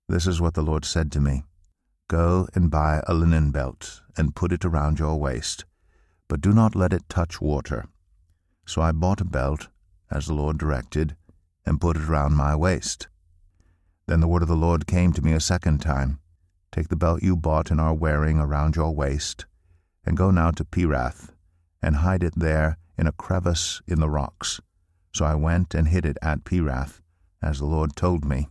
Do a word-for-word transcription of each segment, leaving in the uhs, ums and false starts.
This is what the Lord said to me. Go and buy a linen belt, and put it around your waist, but do not let it touch water. So I bought a belt, as the Lord directed, and put it around my waist. Then the word of the Lord came to me a second time. Take the belt you bought and are wearing around your waist, and go now to Perath, and hide it there in a crevice in the rocks. So I went and hid it at Perath, as the Lord told me.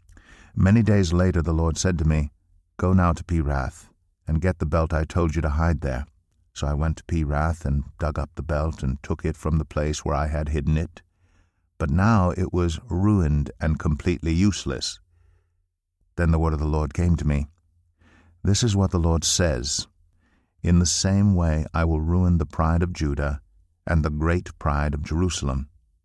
Many days later the Lord said to me, Go now to Perath, and get the belt I told you to hide there. So I went to Perath, and dug up the belt, and took it from the place where I had hidden it. But now it was ruined and completely useless. Then the word of the Lord came to me. This is what the Lord says. In the same way I will ruin the pride of Judah and the great pride of Jerusalem.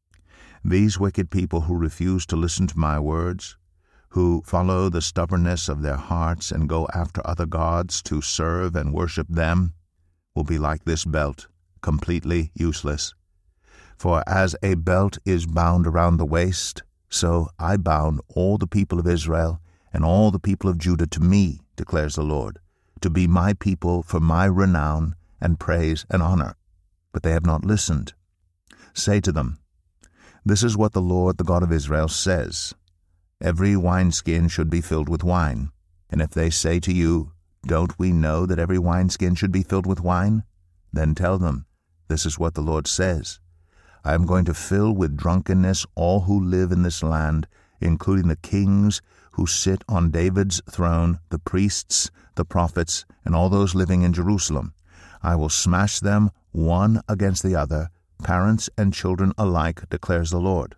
These wicked people who refuse to listen to my words, who follow the stubbornness of their hearts and go after other gods to serve and worship them, will be like this belt, completely useless. For as a belt is bound around the waist, so I bound all the people of Israel and all the people of Judah to me, declares the Lord, to be my people for my renown and praise and honor. But they have not listened. Say to them, This is what the Lord, the God of Israel, says. Every wineskin should be filled with wine. And if they say to you, Don't we know that every wineskin should be filled with wine? Then tell them, This is what the Lord says. I am going to fill with drunkenness all who live in this land, including the kings who sit on David's throne, the priests, the prophets, and all those living in Jerusalem. I will smash them one against the other, parents and children alike, declares the Lord.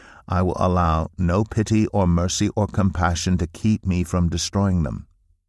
I will allow no pity or mercy or compassion to keep me from destroying them.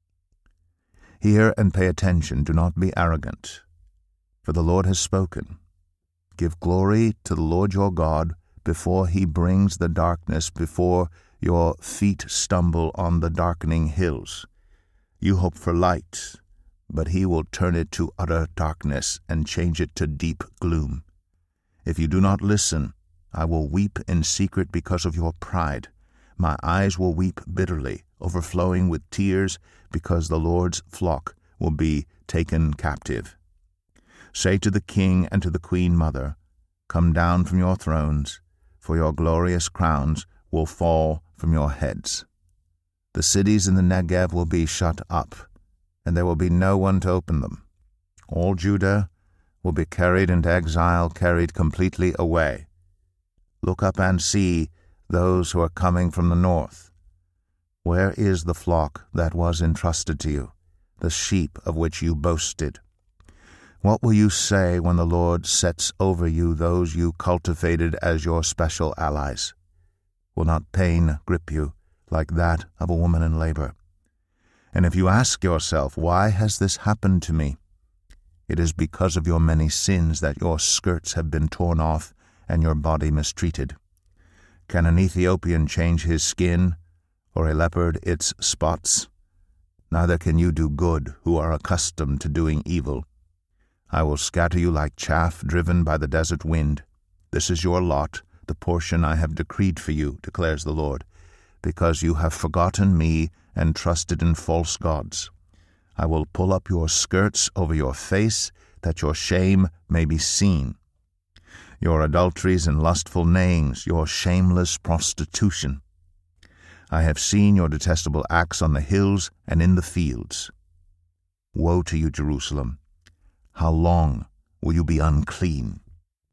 Hear and pay attention, do not be arrogant, for the Lord has spoken. Give glory to the Lord your God before he brings the darkness, before your feet stumble on the darkening hills. You hope for light, but he will turn it to utter darkness and change it to deep gloom. If you do not listen, I will weep in secret because of your pride. My eyes will weep bitterly, overflowing with tears, because the Lord's flock will be taken captive. Say to the king and to the queen mother, Come down from your thrones, for your glorious crowns will fall from your heads. The cities in the Negev will be shut up, and there will be no one to open them. All Judah will be carried into exile, carried completely away. Look up and see those who are coming from the north. Where is the flock that was entrusted to you, the sheep of which you boasted? What will you say when the Lord sets over you those you cultivated as your special allies? Will not pain grip you like that of a woman in labor? And if you ask yourself, Why has this happened to me? It is because of your many sins that your skirts have been torn off and your body mistreated. Can an Ethiopian change his skin, or a leopard its spots? Neither can you do good, who are accustomed to doing evil. I will scatter you like chaff driven by the desert wind. This is your lot, the portion I have decreed for you, declares the Lord, because you have forgotten me and trusted in false gods. I will pull up your skirts over your face, that your shame may be seen. Your adulteries and lustful neighings, your shameless prostitution. I have seen your detestable acts on the hills and in the fields. Woe to you, Jerusalem! How long will you be unclean?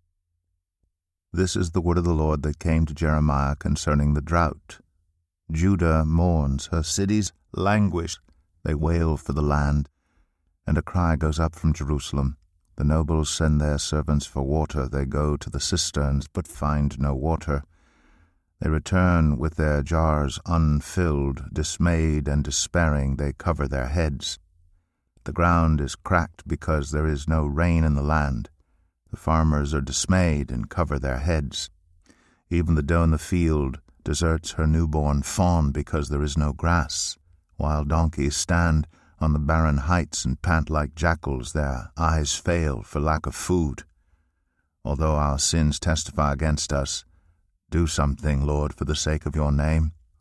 This is the word of the Lord that came to Jeremiah concerning the drought. Judah mourns, her cities languish, they wail for the land, and a cry goes up from Jerusalem. The nobles send their servants for water. They go to the cisterns, but find no water. They return with their jars unfilled. Dismayed and despairing, they cover their heads. The ground is cracked because there is no rain in the land. The farmers are dismayed and cover their heads. Even the doe in the field deserts her newborn fawn because there is no grass. Wild donkeys stand on the barren heights and pant like jackals. Their eyes fail for lack of food. Although our sins testify against us, do something, Lord, for the sake of your name.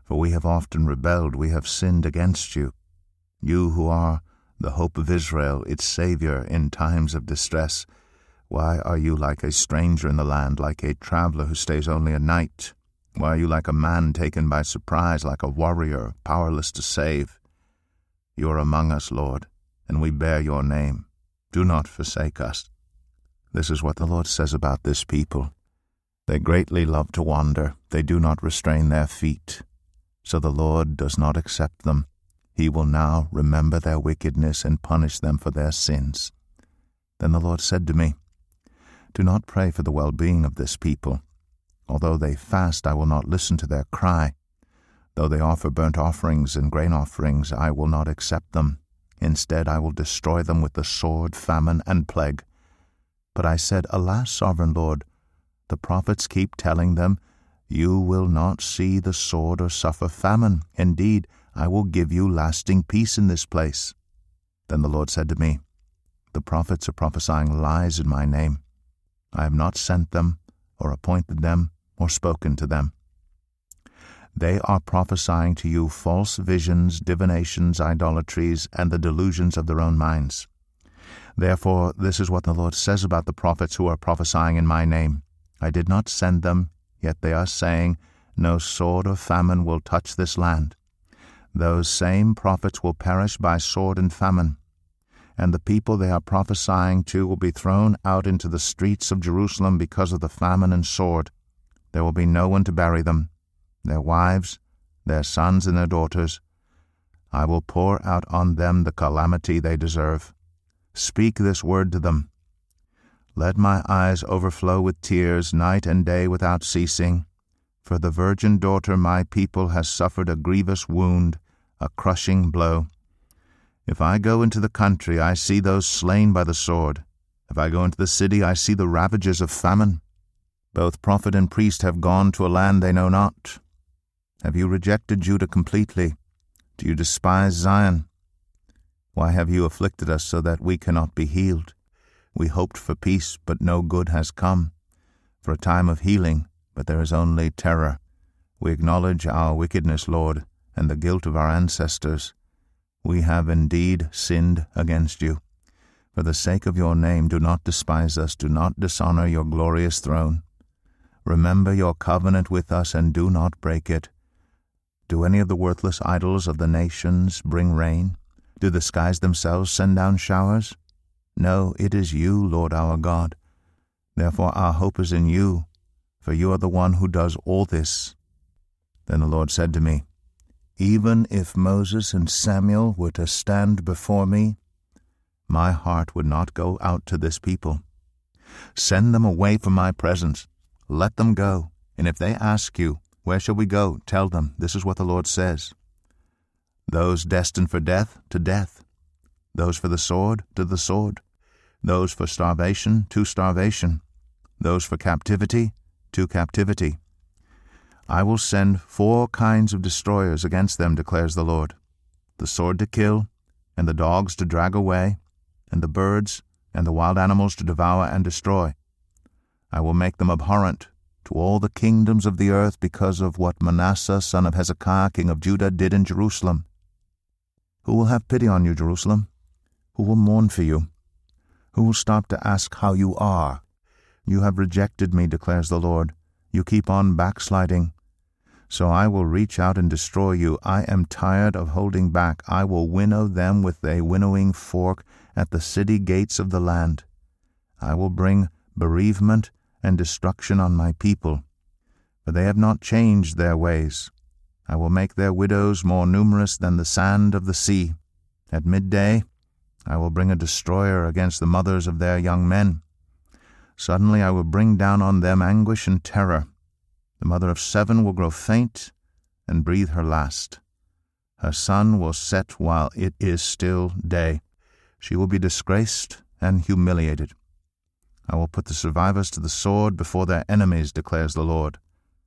For we have often rebelled, we have sinned against you. You who are the hope of Israel, its Savior in times of distress, why are you like a stranger in the land, like a traveler who stays only a night? Why are you like a man taken by surprise, like a warrior powerless to save? You are among us, Lord, and we bear your name. Do not forsake us. This is what the Lord says about this people. They greatly love to wander. They do not restrain their feet. So the Lord does not accept them. He will now remember their wickedness and punish them for their sins. Then the Lord said to me, Do not pray for the well-being of this people. Although they fast, I will not listen to their cry. Though they offer burnt offerings and grain offerings, I will not accept them. Instead, I will destroy them with the sword, famine, and plague. But I said, Alas, sovereign Lord, the prophets keep telling them, You will not see the sword or suffer famine. Indeed, I will give you lasting peace in this place. Then the Lord said to me, The prophets are prophesying lies in my name. I have not sent them, or appointed them, or spoken to them. They are prophesying to you false visions, divinations, idolatries, and the delusions of their own minds. Therefore, this is what the Lord says about the prophets who are prophesying in my name. I did not send them, yet they are saying, No sword or famine will touch this land. Those same prophets will perish by sword and famine, and the people they are prophesying to will be thrown out into the streets of Jerusalem because of the famine and sword. There will be no one to bury them, their wives, their sons, and their daughters. I will pour out on them the calamity they deserve. Speak this word to them. Let my eyes overflow with tears night and day without ceasing. For the virgin daughter my people has suffered a grievous wound, a crushing blow. If I go into the country, I see those slain by the sword. If I go into the city, I see the ravages of famine. Both prophet and priest have gone to a land they know not. Have you rejected Judah completely? Do you despise Zion? Why have you afflicted us so that we cannot be healed? We hoped for peace, but no good has come. For a time of healing, but there is only terror. We acknowledge our wickedness, Lord, and the guilt of our ancestors. We have indeed sinned against you. For the sake of your name, do not despise us, do not dishonor your glorious throne. Remember your covenant with us, and do not break it. Do any of the worthless idols of the nations bring rain? Do the skies themselves send down showers? No, it is you, Lord our God. Therefore our hope is in you, for you are the one who does all this. Then the Lord said to me, Even if Moses and Samuel were to stand before me, my heart would not go out to this people. Send them away from my presence. Let them go. And if they ask you, Where shall we go? Tell them, this is what the Lord says. Those destined for death, to death. Those for the sword, to the sword. Those for starvation, to starvation. Those for captivity, to captivity. I will send four kinds of destroyers against them, declares the Lord. The sword to kill, and the dogs to drag away, and the birds and the wild animals to devour and destroy. I will make them abhorrent to all the kingdoms of the earth because of what Manasseh, son of Hezekiah, king of Judah, did in Jerusalem. Who will have pity on you, Jerusalem? Who will mourn for you? Who will stop to ask how you are? You have rejected me, declares the Lord. You keep on backsliding. So I will reach out and destroy you. I am tired of holding back. I will winnow them with a winnowing fork at the city gates of the land. I will bring bereavement and destruction on my people, for they have not changed their ways. I will make their widows more numerous than the sand of the sea. At midday I will bring a destroyer against the mothers of their young men. Suddenly I will bring down on them anguish and terror. The mother of seven will grow faint and breathe her last. Her sun will set while it is still day. She will be disgraced and humiliated. I will put the survivors to the sword before their enemies, declares the Lord.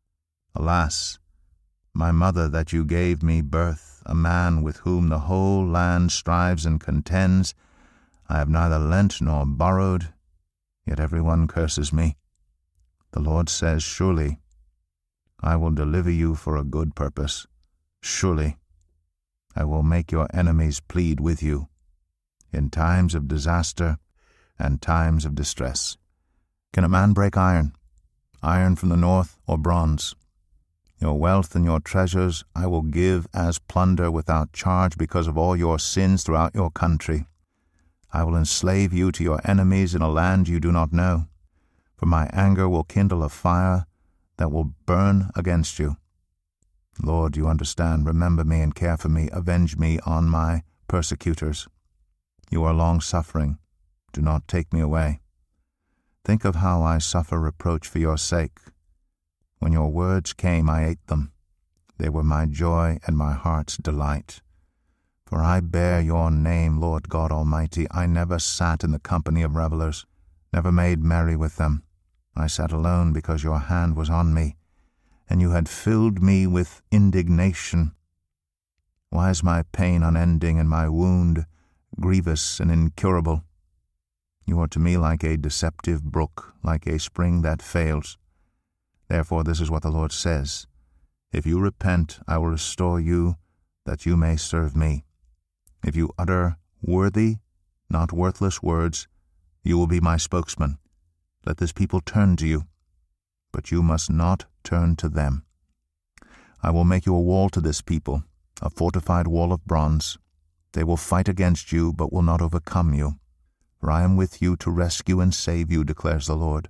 Alas, my mother, that you gave me birth, a man with whom the whole land strives and contends. I have neither lent nor borrowed, yet every one curses me. The Lord says, Surely I will deliver you for a good purpose. Surely I will make your enemies plead with you in times of disaster and times of distress. Can a man break iron, iron from the north, or bronze? Your wealth and your treasures I will give as plunder without charge because of all your sins throughout your country. I will enslave you to your enemies in a land you do not know, for my anger will kindle a fire that will burn against you. Lord, you understand. Remember me and care for me. Avenge me on my persecutors. You are long-suffering. Do not take me away. Think of how I suffer reproach for your sake. When your words came, I ate them. They were my joy and my heart's delight. For I bear your name, Lord God Almighty. I never sat in the company of revelers, never made merry with them. I sat alone because your hand was on me, and you had filled me with indignation. Why is my pain unending and my wound grievous and incurable? You are to me like a deceptive brook, like a spring that fails. Therefore this is what the Lord says: If you repent, I will restore you, that you may serve me. If you utter worthy, not worthless words, you will be my spokesman. Let this people turn to you, but you must not turn to them. I will make you a wall to this people, a fortified wall of bronze. They will fight against you, but will not overcome you. For I am with you to rescue and save you, declares the Lord.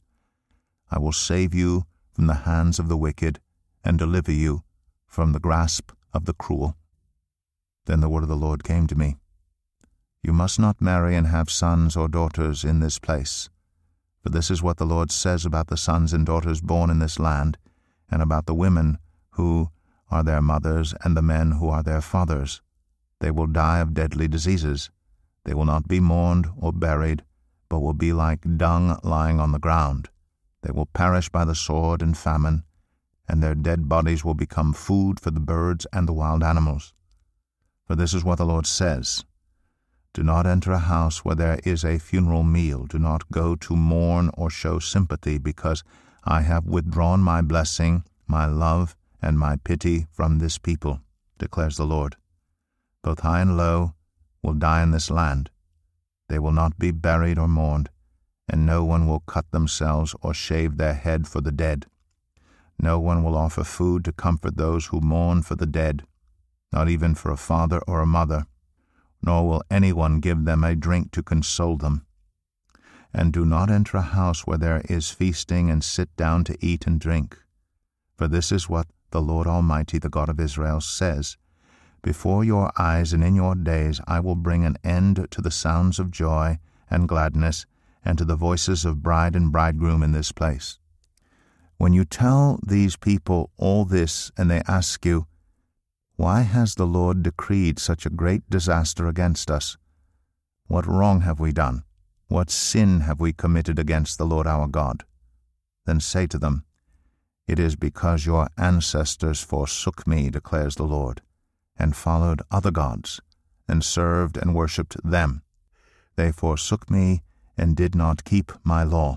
I will save you from the hands of the wicked, and deliver you from the grasp of the cruel. Then the word of the Lord came to me. You must not marry and have sons or daughters in this place. For this is what the Lord says about the sons and daughters born in this land, and about the women who are their mothers and the men who are their fathers. They will die of deadly diseases. They will not be mourned or buried, but will be like dung lying on the ground. They will perish by the sword and famine, and their dead bodies will become food for the birds and the wild animals. For this is what the Lord says: Do not enter a house where there is a funeral meal. Do not go to mourn or show sympathy, because I have withdrawn my blessing, my love, and my pity from this people, declares the Lord. Both high and low will die in this land. They will not be buried or mourned, and no one will cut themselves or shave their head for the dead. No one will offer food to comfort those who mourn for the dead, not even for a father or a mother, nor will anyone give them a drink to console them. And do not enter a house where there is feasting and sit down to eat and drink. For this is what the Lord Almighty, the God of Israel, says: Before your eyes and in your days I will bring an end to the sounds of joy and gladness, and to the voices of bride and bridegroom in this place. When you tell these people all this, and they ask you, Why has the Lord decreed such a great disaster against us? What wrong have we done? What sin have we committed against the Lord our God? Then say to them, It is because your ancestors forsook me, declares the Lord, and followed other gods, and served and worshipped them. They forsook me and did not keep my law.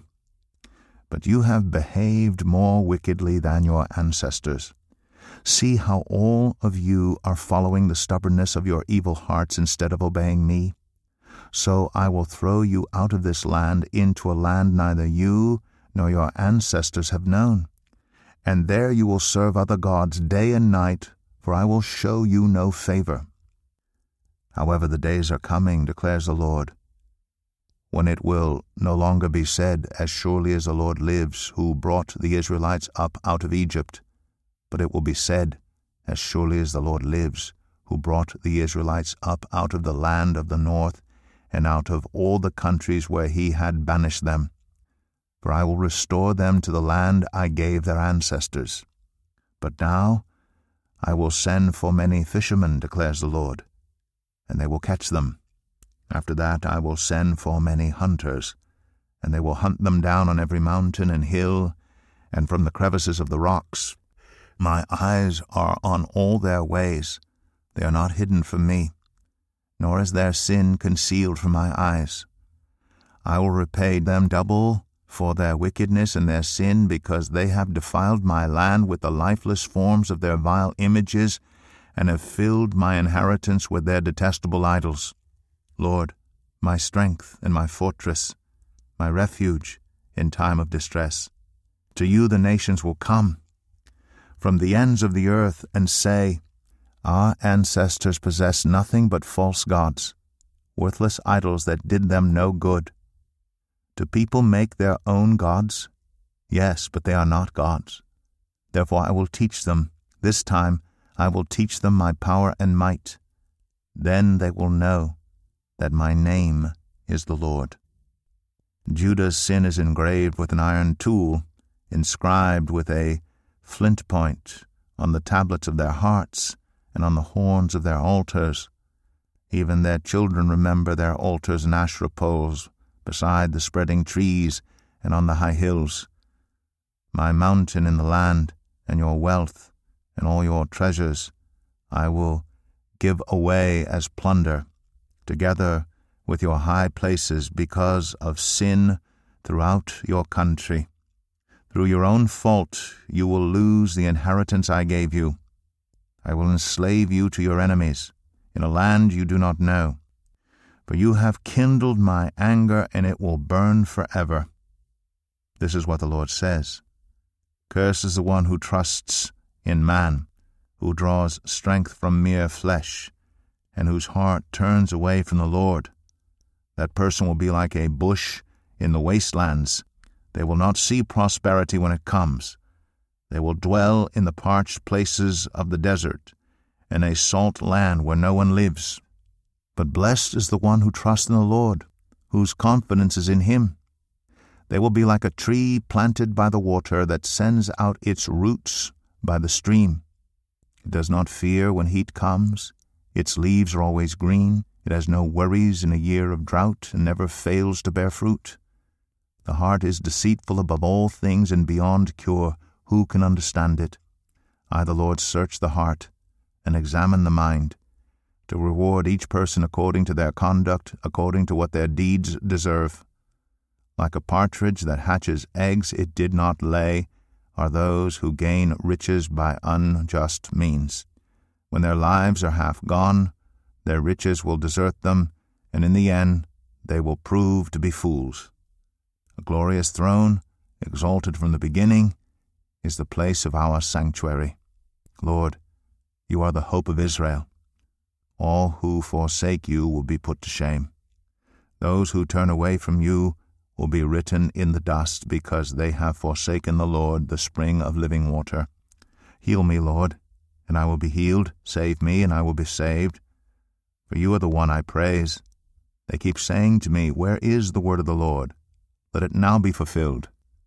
But you have behaved more wickedly than your ancestors. See how all of you are following the stubbornness of your evil hearts instead of obeying me. So I will throw you out of this land into a land neither you nor your ancestors have known. And there you will serve other gods day and night, for I will show you no favor. However, the days are coming, declares the Lord, when it will no longer be said, As surely as the Lord lives, who brought the Israelites up out of Egypt, but it will be said, As surely as the Lord lives, who brought the Israelites up out of the land of the north, and out of all the countries where he had banished them. For I will restore them to the land I gave their ancestors. But now I will send for many fishermen, declares the Lord, and they will catch them. After that I will send for many hunters, and they will hunt them down on every mountain and hill, and from the crevices of the rocks. My eyes are on all their ways. They are not hidden from me, nor is their sin concealed from my eyes. I will repay them double for their wickedness and their sin, because they have defiled my land with the lifeless forms of their vile images, and have filled my inheritance with their detestable idols. Lord, my strength and my fortress, my refuge in time of distress. To you the nations will come from the ends of the earth and say, our ancestors possessed nothing but false gods, worthless idols that did them no good. Do people make their own gods? Yes, but they are not gods. Therefore I will teach them, this time I will teach them my power and might. Then they will know that my name is the Lord. Judah's sin is engraved with an iron tool, inscribed with a flint point on the tablets of their hearts and on the horns of their altars. Even their children remember their altars and Asherah poles beside the spreading trees and on the high hills. My mountain in the land, and your wealth, and all your treasures, I will give away as plunder, together with your high places, because of sin throughout your country. Through your own fault you will lose the inheritance I gave you. I will enslave you to your enemies, in a land you do not know. For you have kindled my anger, and it will burn forever. This is what the Lord says. Cursed is the one who trusts in man, who draws strength from mere flesh, and whose heart turns away from the Lord. That person will be like a bush in the wastelands. They will not see prosperity when it comes. They will dwell in the parched places of the desert, in a salt land where no one lives. But blessed is the one who trusts in the Lord, whose confidence is in him. They will be like a tree planted by the water that sends out its roots by the stream. It does not fear when heat comes. Its leaves are always green. It has no worries in a year of drought and never fails to bear fruit. The heart is deceitful above all things and beyond cure. Who can understand it? I, the Lord, search the heart and examine the mind, to reward each person according to their conduct, according to what their deeds deserve. Like a partridge that hatches eggs it did not lay, are those who gain riches by unjust means. When their lives are half gone, their riches will desert them, and in the end they will prove to be fools. A glorious throne, exalted from the beginning, is the place of our sanctuary. Lord, you are the hope of Israel. All who forsake you will be put to shame. Those who turn away from you will be written in the dust, because they have forsaken the Lord, the spring of living water. Heal me, Lord, and I will be healed. Save me, and I will be saved. For you are the one I praise. They keep saying to me, where is the word of the Lord? Let it now be fulfilled.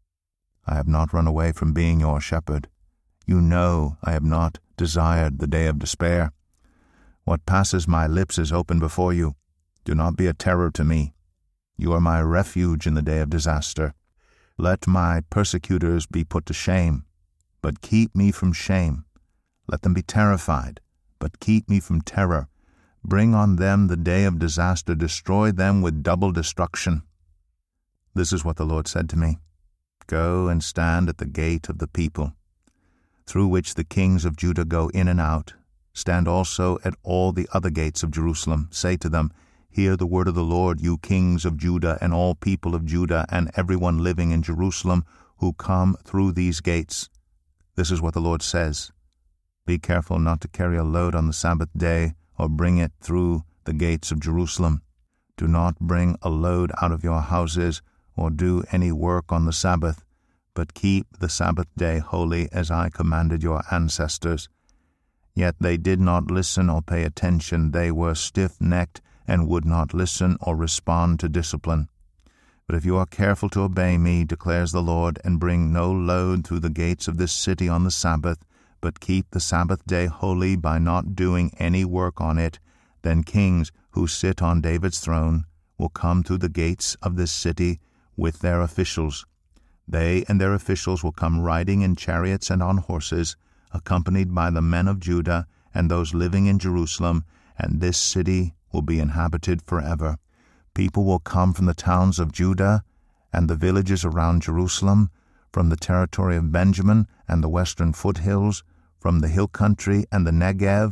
I have not run away from being your shepherd. You know I have not desired the day of despair. What passes my lips is open before you. Do not be a terror to me. You are my refuge in the day of disaster. Let my persecutors be put to shame, but keep me from shame. Let them be terrified, but keep me from terror. Bring on them the day of disaster. Destroy them with double destruction. This is what the Lord said to me. Go and stand at the gate of the people, through which the kings of Judah go in and out. Stand also at all the other gates of Jerusalem. Say to them, hear the word of the Lord, you kings of Judah, and all people of Judah, and everyone living in Jerusalem who come through these gates. This is what the Lord says. Be careful not to carry a load on the Sabbath day, or bring it through the gates of Jerusalem. Do not bring a load out of your houses, or do any work on the Sabbath, but keep the Sabbath day holy, as I commanded your ancestors. Yet they did not listen or pay attention. They were stiff-necked and would not listen or respond to discipline. But if you are careful to obey me, declares the Lord, and bring no load through the gates of this city on the Sabbath, but keep the Sabbath day holy by not doing any work on it, then kings who sit on David's throne will come through the gates of this city with their officials. They and their officials will come riding in chariots and on horses, accompanied by the men of Judah and those living in Jerusalem, and this city will be inhabited forever. People will come from the towns of Judah and the villages around Jerusalem, from the territory of Benjamin and the western foothills, from the hill country and the Negev,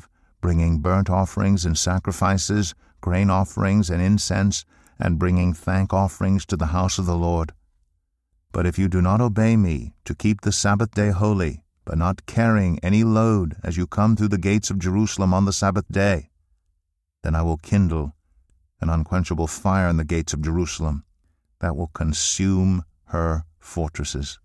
bringing burnt offerings and sacrifices, grain offerings and incense, and bringing thank offerings to the house of the Lord. But if you do not obey me to keep the Sabbath day holy, by not carrying any load as you come through the gates of Jerusalem on the Sabbath day, then I will kindle an unquenchable fire in the gates of Jerusalem that will consume her fortresses.